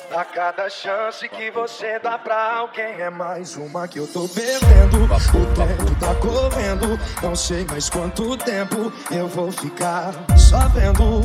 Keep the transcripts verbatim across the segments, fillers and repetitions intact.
A cada chance que você dá pra alguém é mais uma que eu tô perdendo. O tempo tá correndo, não sei mais quanto tempo eu vou ficar só vendo.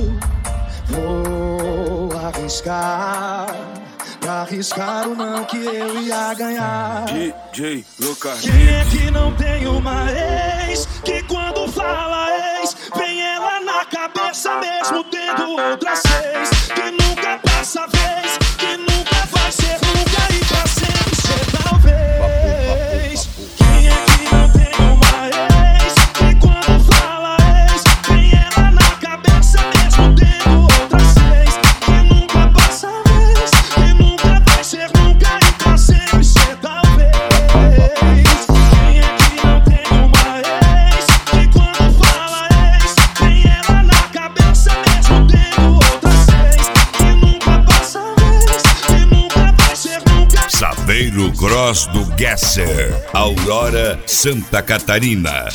Vou arriscar, pra arriscar o não que eu ia ganhar. D J Lucas. Quem é que não tem uma ex que quando fala ex vem ela na cabeça mesmo tendo outras seis? Que nunca passa vez, que nunca vai ser nunca e pra sempre ser talvez. Quem é que não tem uma ex que quando fala ex vem ela na cabeça mesmo tendo outras seis? Que nunca passa vez, que nunca vai ser nunca e pra sempre ser talvez. Quem é que não tem uma ex que quando fala ex vem ela na cabeça mesmo tendo outras seis? Que nunca passa vez, que nunca vai ser nunca. Saveiro Gross do Gesser, Aurora, Santa Catarina.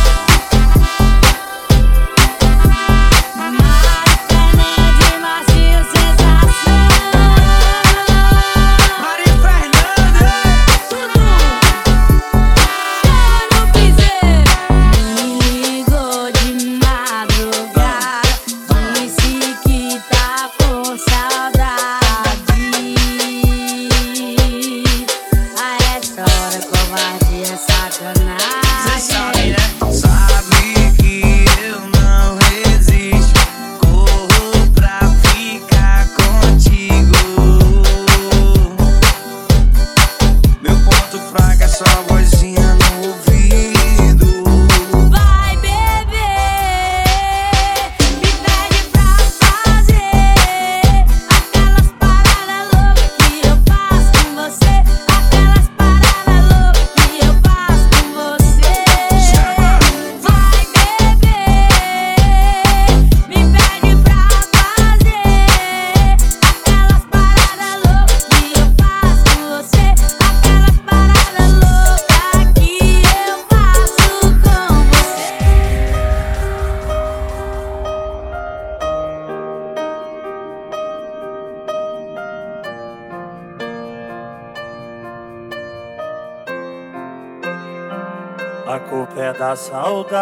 A culpa é da saudade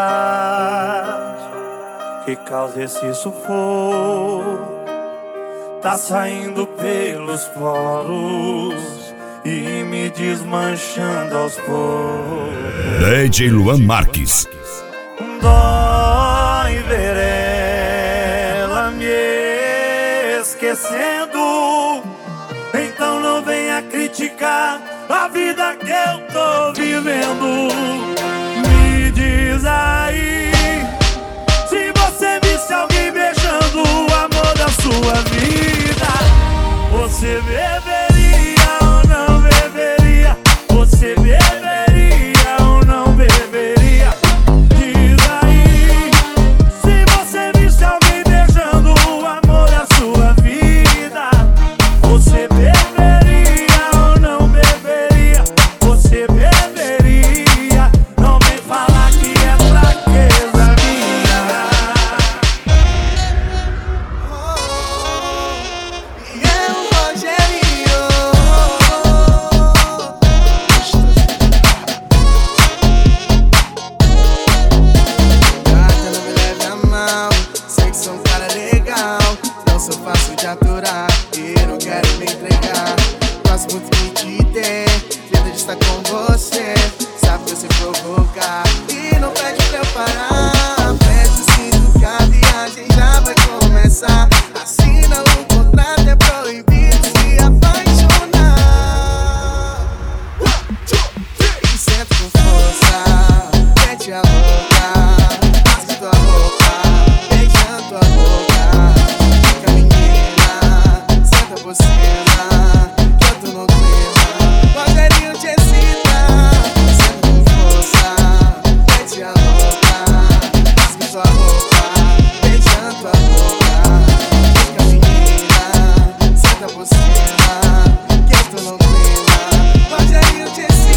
que causa esse sufoco. Tá saindo pelos poros e me desmanchando aos poucos. D J Luan Marques. Dói ver ela me esquecendo. Então não venha criticar a vida que eu tô vivendo. Me diz aí, se você visse alguém beijando o amor da sua vida, você beberia ou não beberia? Você beberia ou não beberia? Diz aí, se você visse alguém beijando o amor da sua vida, você beberia ou não beberia? Você beberia? Não vem falar que é fraqueza minha. E eu, Rogerinho, gata, não me leve a mal. Sei que sou um cara legal, não sou fácil de aturar e não quero me entregar. Gosto muito de te ter, medo de estar com você. Sabe que eu sei provocar e não pede pra eu parar. Aperta o cinto que a viagem já vai começar. Assina o contrato, é proibido se apaixonar. E senta com força, mete a louca, rasga tua roupa, beijando tua boca. Fica menina, senta por cima, que eu tô no clima. Rogerinho te excita. Senta com força, mete a louca, rasga tua roupa, beijando tua boca. Fica menina, senta por cima, que eu tô no clima. Rogerinho te excita.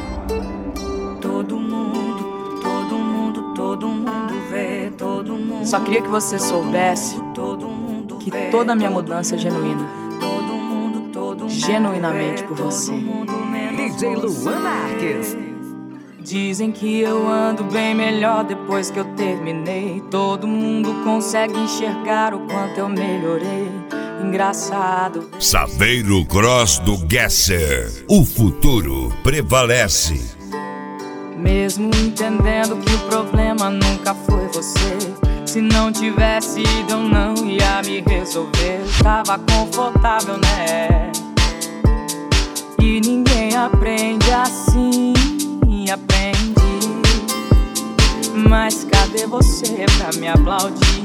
Todo mundo, todo mundo, todo mundo vê, todo mundo Só queria que você soubesse que toda a minha mudança é genuína. Genuinamente por você. D J Luan Marques. Dizem que eu ando bem melhor depois que eu terminei. Todo mundo consegue enxergar o quanto eu melhorei. Engraçado. Saveiro Cross do Gesser. O futuro prevalece. Mesmo entendendo que o problema nunca foi você. Se não tivesse ido eu não ia me resolver. Tava confortável, né? E ninguém aprende assim, aprendi. Mas cadê você pra me aplaudir?